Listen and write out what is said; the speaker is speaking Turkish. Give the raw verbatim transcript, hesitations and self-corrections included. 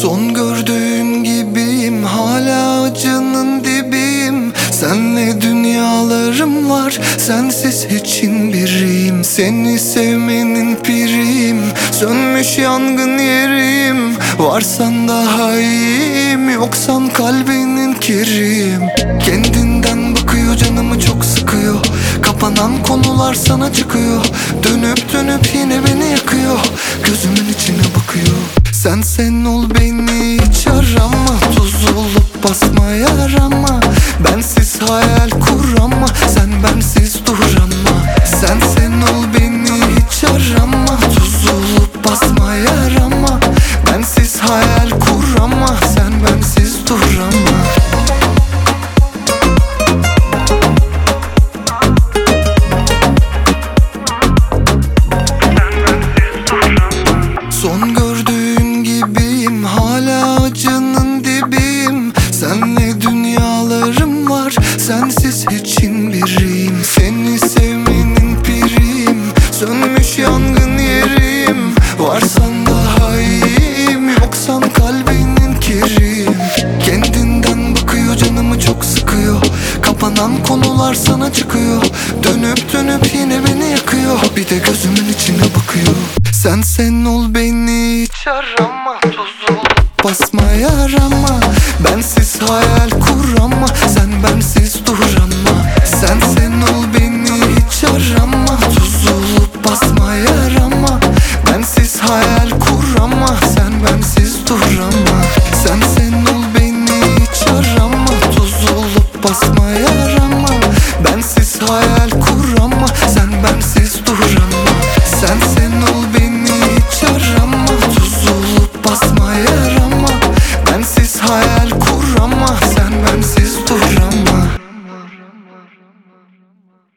Son gördüğüm gibiyim, hala acının dibiyim. Senle dünyalarım var, sensiz hiçin biriyim. Seni sevmenin piriyim, sönmüş yangın yeriyim. Varsan daha iyiyim, yoksan kalbinin kiriyim. Kendinden bakıyor, canımı çok sıkıyor. Kapanan konular sana çıkıyor. Dönüp dönüp yine beni yakıyor. Gözümün içine bakıyor. Sen sen ol, beni hiç arama. Tuz olup basma yarama. Bensiz hayal kur ama sen bensiz duramma. Sen sen ol, beni hiç arama. Tuz olup basma yarama. Bensiz hayal kur ama sen bensiz duramma. Son gördüğüm gibiyim, hala acının dibiyim. Senle dünyalarım var, sensiz hiçin biriyim. Seni sevmenin piriyim, sönmüş yangın yeriyim. Varsan daha iyiyim, yoksan kalbinin kiriyim. Kendinden bakıyor, canımı çok sıkıyor. Kapanan konular sana çıkıyor. Dönüp dönüp yine beni yakıyor. Bir de gözümün içine bakıyor. Sen sen ol, beni hiç arama. Tuz olup basma yarama. Bensiz hayal kur ama sen bensiz duramma. Sen sen ol, beni hiç arama. Tuz olup basma yarama. Bensiz hayal kur ama sen bensiz duramma. Sen sen ol, beni hiç arama. Tuz olup basma yarama. Bensiz hayal kur ama sen